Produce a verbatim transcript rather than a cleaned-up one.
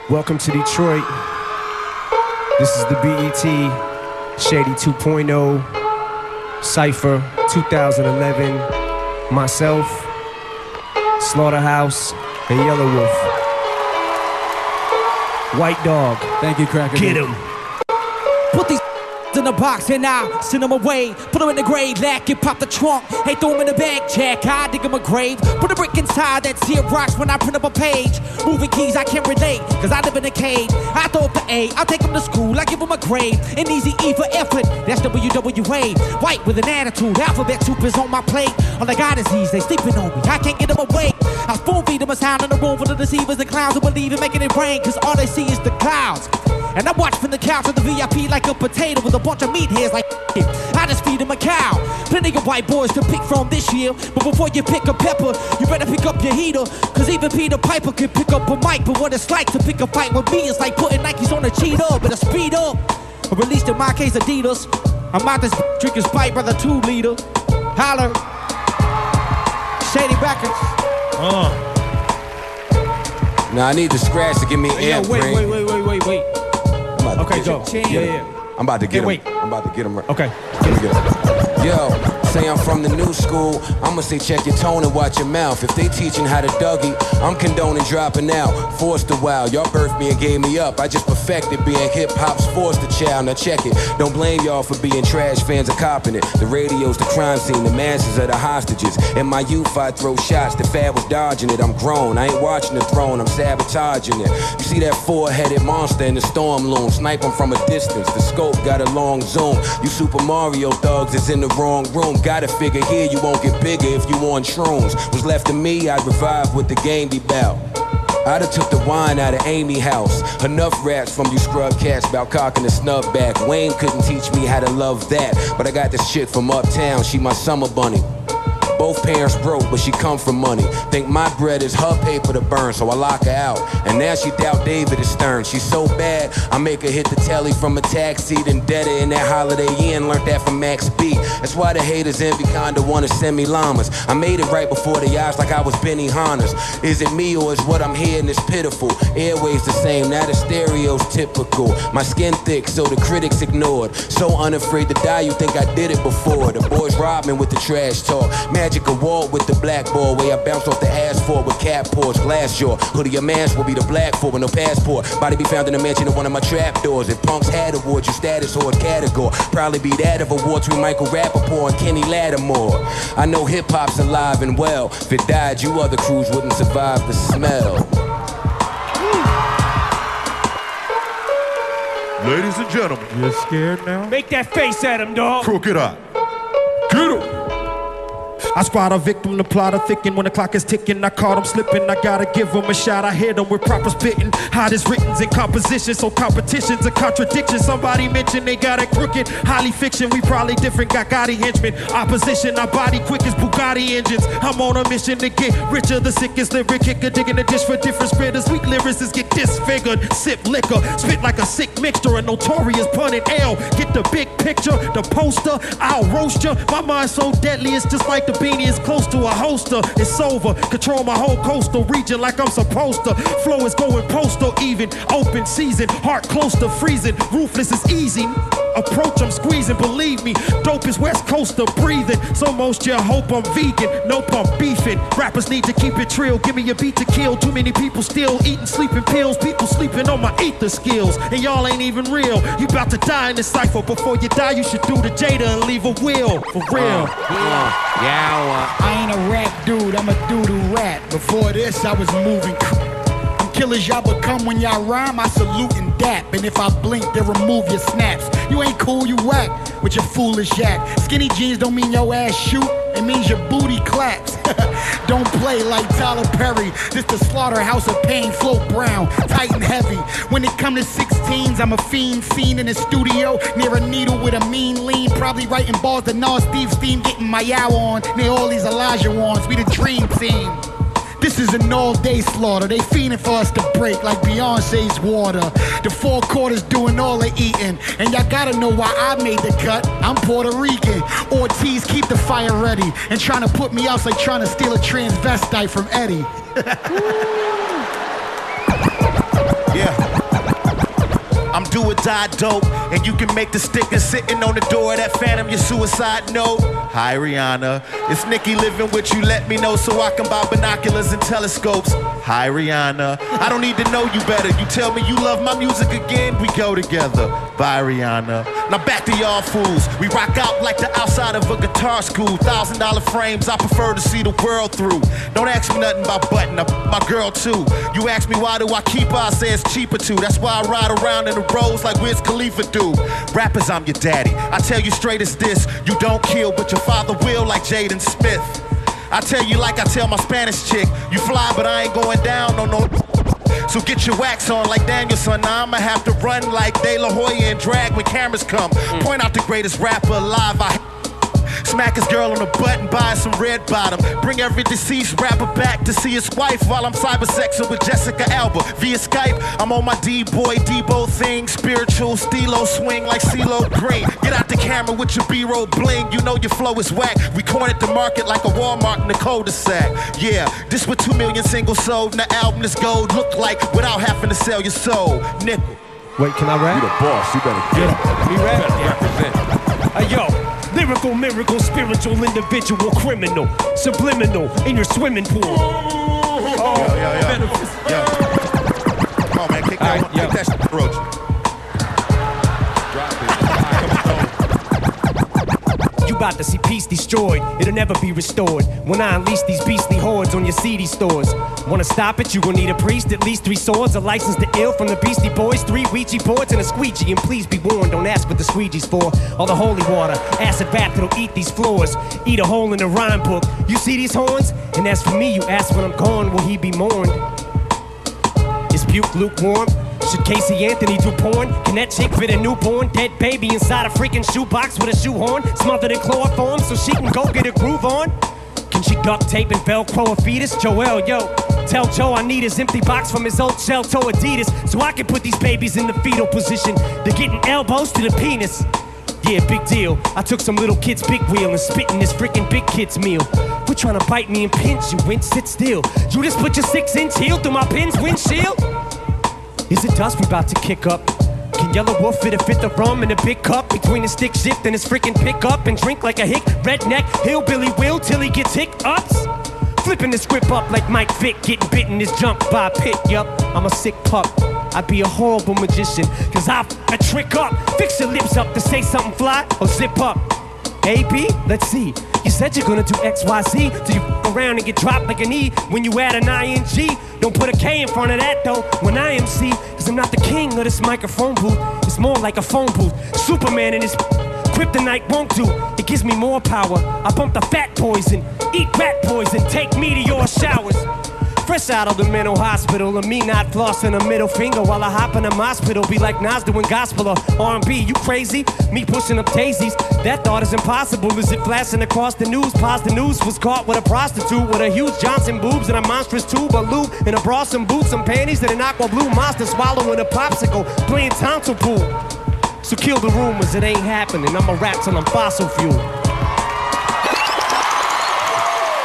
Welcome to Detroit. This is the B E T Shady two point oh Cypher twenty eleven. Myself, Slaughterhouse, and Yellow Wolf. White Dog. Thank you, Cracker. Get him. Put these in the box and I send them away. Put them in the grave, lack it, pop the trunk. Hey, throw them in the bag, check. I dig them a grave. Put a brick inside that tear rocks when I print up a page. Moving keys, I can't relate, cause I live in a cage. I throw up the A, I'll take them to school, I give them a grade. An easy E for effort, that's W W A. White with an attitude, alphabet soup is on my plate. All I got is these, they sleeping on me, I can't get them awake. I spoon feed them a sound in the room for the deceivers and clowns who believe in making it rain, cause all they see is the clouds. And I watch from the couch of the V I P like a potato with a bunch of meat heads like I just feed him a cow. Plenty of white boys to pick from this year, but before you pick a pepper, you better pick up your heater. Cause even Peter Piper could pick up a mic, but what it's like to pick a fight with me is like putting Nikes on a cheetah, but a speed up. Or at least in my case, Adidas. I'm out this drinking Sprite, brother, two liter. Holler. Shady Records. Uh. Now I need the scratch to give me Hey, air. yo, wait, wait, wait, wait, wait, wait. Okay, go. Yeah, yeah. I'm about to get Hey, him. wait. I'm about to get him. Okay. Let me get him. Yo, say I'm from the new school. I'ma say check your tone and watch your mouth. If they teaching how to Dougie, I'm condoning dropping out. Forced a while, y'all birthed me and gave me up. I just perfected being hip-hop's forced a child. Now check it. Don't blame y'all for being trash fans of copping it. The radio's the crime scene, the masses are the hostages. In my youth, I throw shots. The fad was dodging it. I'm grown. I ain't watching the throne. I'm sabotaging it. You see that four-headed monster in the storm loom? Snipe him from a distance. The scope got a long zoom. You Super Mario thugs is in the wrong room. Gotta figure here you won't get bigger if you on shrooms. Was left to me, I'd revive with the game be bout. I done took the wine out of Amy house. Enough raps from you scrub cats about cocking the snub back. Wayne couldn't teach me how to love that, but I got this chick from uptown, she my summer bunny. Both parents broke, but she come from money. Think my bread is her paper to burn, so I lock her out. And now she doubt David is Stern. She's so bad, I make her hit the telly from a taxi, then dead her in that Holiday Inn. Learned that from Max B. That's why the haters envy kinda wanna send me llamas. I made it right before the eyes like I was Benny Hannes. Is it me or is what I'm hearing is pitiful? Airways the same, now the stereo's typical. My skin thick, so the critics ignored. So unafraid to die, you think I did it before. The boys robbed me with the trash talk. Magic award with the black ball, where I bounce off the asphalt with cap pours, glass jaw. Hoodie or mask will be the black for with no passport. Body be found in a mansion in one of my trap doors. If punks had awards, you status or a category. Probably be that of awards with Michael Rappaport and Kenny Lattimore. I know hip hop's alive and well. If it died, you other crews wouldn't survive the smell. Ladies and gentlemen, You're scared now? Make that face at him, dog. crooked eye. Get him. I spot a victim, the plotter thicken. When the clock is ticking, I caught him slipping. I gotta give him a shot. I hit him with proper spitting. Hottest writtens in composition, so competition's a contradiction. Somebody mentioned they got it crooked. Highly fiction, we probably different. Got Gotti henchmen. Opposition, our body quick as Bugatti engines. I'm on a mission to get richer. The sickest lyric kicker, digging a dish for different spitters. Weak lyricists get disfigured. Sip liquor, spit like a sick mixture. A notorious pun in L. Get the big picture, the poster. I'll roast ya. My mind's so deadly, it's just like the beanie is close to a holster. It's over. Control my whole coastal region like I'm supposed to. Flow is going postal even. Open season. Heart close to freezing. Ruthless is easy. Approach, I'm squeezing. Believe me. Dope is West Coaster breathing. So most you hope I'm vegan. Nope, I'm beefing. Rappers need to keep it trill. Give me a beat to kill. Too many people still eating sleeping pills. People sleeping on my ether skills. And y'all ain't even real. You about to die in this cypher. Before you die, you should do the Jada and leave a will. For real. Uh, yeah. Yeah. I ain't a rap dude, I'm a dude who rap. Before this, I was moving. I'm killers y'all become when y'all rhyme, I salute and dap. And if I blink, then remove your snaps. You ain't cool, you whack with your foolish yak. Skinny jeans don't mean your ass shoot, it means your booty claps. Don't play like Tyler Perry. This the slaughterhouse of pain, float brown, tight and heavy. When it come to sixteens, I'm a fiend seen in the studio near a needle with a mean lean. Probably writing balls to Nas Steve Steam, getting my yow on near all these Elijah ones. We the dream team. This is an all-day slaughter. They fiending for us to break like Beyonce's water. The four quarters doing all the eating. And y'all gotta know why I made the cut. I'm Puerto Rican. Ortiz, keep the fire ready. And trying to put me out like trying to steal a transvestite from Eddie. Yeah. do or die dope. And you can make the sticker sitting on the door of that phantom your suicide note. Hi Rihanna, it's Nikki living with you, let me know so I can buy binoculars and telescopes. Hi Rihanna, I don't need to know you better. You tell me you love my music again, we go together. Bye Rihanna. Now back to y'all fools. We rock out like the outside of a guitar school. Thousand dollar frames, I prefer to see the world through. Don't ask me nothing about button, I'm my girl too. You ask me why do I keep her, I say it's cheaper too. That's why I ride around in the roads like Wiz Khalifa do. Rappers, I'm your daddy. I tell you straight as this, you don't kill, but your father will like Jaden Smith. I tell you like I tell my Spanish chick, you fly but I ain't going down on no. So get your wax on like Danielson. Now I'ma have to run like De La Hoya and drag when cameras come. Mm. Point out the greatest rapper alive. I smack his girl on the butt and buy some red bottom. Bring every deceased rapper back to see his wife while I'm cybersexing with Jessica Alba via Skype. I'm on my D-boy, Debo thing, spiritual stilo swing like CeeLo Green. Get out the camera with your B-roll bling. You know your flow is whack. We cornered the market like a Walmart in the cul-de-sac. Yeah, this what two million singles sold and the album is gold look like without having to sell your soul. Nickel. Wait, can I rap? You the boss, you better get it. Me rap? Represent. Hey, yo. Lyrical, miracle, spiritual, individual, criminal, subliminal, in your swimming pool. Oh, yo, yo, yo. yo. Come on, man, kick that, right, kick that shit approach. Drop it. You about to see peace destroyed, it'll never be restored. When I unleash these beastly hordes on your C D stores. Wanna stop it, you gon' need a priest, at least three swords, a license to ill from the Beastie Boys, three Ouija boards and a squeegee. And please be warned, don't ask what the squeegee's for. All the holy water, acid bath that'll eat these floors, eat a hole in the rhyme book. You see these horns? And as for me, you ask when I'm gone, will he be mourned? Is puke lukewarm? Should Casey Anthony do porn? Can that chick fit a newborn dead baby inside a freaking shoebox with a shoehorn smothered in chloroform so she can go get a groove on? Can she duct tape and Velcro a fetus? Joel, yo, tell Joe I need his empty box from his old shell toe Adidas so I can put these babies in the fetal position. They're getting elbows to the penis. Yeah, big deal. I took some little kid's big wheel and spit in this freaking big kid's meal. Quit trying to bite me and pinch, you winch, sit still. You just put your six inch heel through my pin's windshield? Is it dust we about to kick up? Can Yellow Wolf fit a fifth of rum in a big cup between his stick shift and his freaking pickup and drink like a hick redneck hillbilly will till he gets hiccups? Flipping the script up like Mike Vick, getting bitten his junk by a pit. Yup, I'm a sick pup. I'd be a horrible magician, cause I f a trick up. Fix your lips up to say something fly or zip up. A, B, let's see. You said you're gonna do X, Y, Z till you f around and get dropped like an E when you add an I N G. Don't put a K in front of that though when I M C, cause I'm not the king of this microphone booth. It's more like a phone booth. Superman and his kryptonite won't do. It gives me more power. I bump the fat poison, eat rat poison, take meteor showers. Fresh out of the mental hospital, and me not flossing a middle finger while I hop in a hospital. Be like Nas doing gospel or R and B. You crazy? Me pushing up daisies. That thought is impossible. Is it flashing across the news? Pause the news was caught with a prostitute with a huge Johnson boobs and a monstrous tube of lube and a bra, some boots, some panties, and an aqua blue monster swallowing a popsicle, playing tonsil pool. So kill the rumors, it ain't happening. I'ma rap till I'm fossil fuel.